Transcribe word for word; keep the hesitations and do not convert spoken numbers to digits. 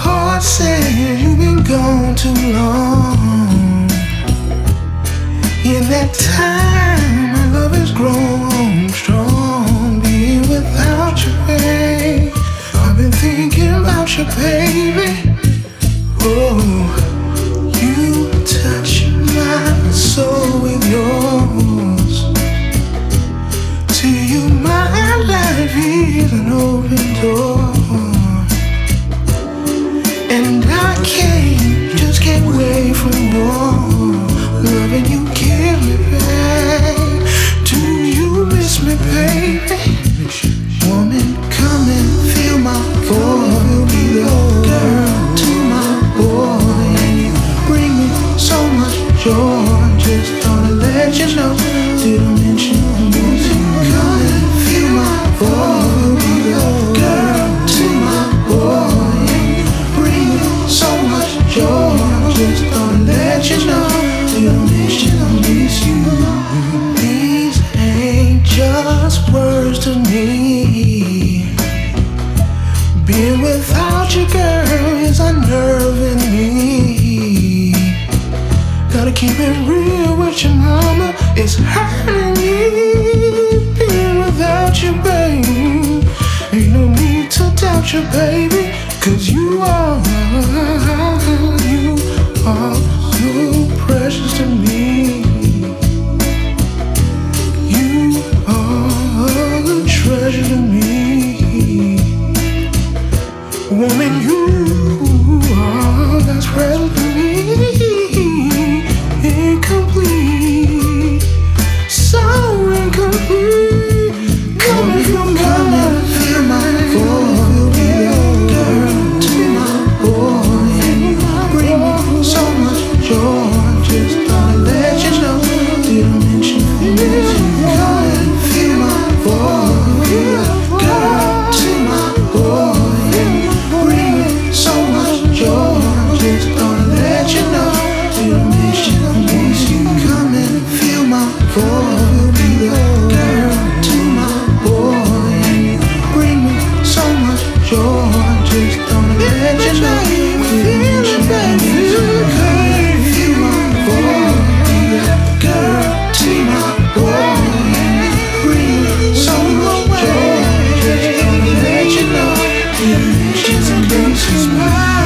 heart says you've been gone too long. In that time, my love has grown strong. Being without you, babe, I've been thinking about you, baby. Oh, you touch my soul with yours. To you, my life is an open door. And I can't, just can't wait for more. Loving you, kill me, babe. Do you miss me, baby? Woman, come and feel my voice. You'll be the girl to my boy, and you bring me so much joy. Just thought I'd let you know. Didn't mention you. Come and feel my voice. You'll be the girl to my boy, and you bring me so much joy. Just thought I'd let you know. Didn't mention I miss you. These ain't just words to me. Being without you, girl, is unnerving me. Gotta keep it real with your mama, it's hurting me. Being without you, babe, ain't no need to doubt you, baby. Cause you are, you are so precious to me. You are a treasure to me. Woman, you are that's present to me. Incomplete, so incomplete. Come and feel, come and feel my voice. You'll be the girl to my boy, and you bring me so much joy. Just thought I'd let you know. Didn't mention this. Come and feel my voice. You'll be the girl to my boy, and you bring me so much joy. Just thought I'd let you know. Didn't mention this. Come and feel my voice. You'll be the girl to my boy, and you bring me so much joy. Just thought I'd let you know. Didn't mention this. Come and feel my voice. Be the girl to my boy, and you bring me so much joy. Just thought I'd let you know. Didn't mention this.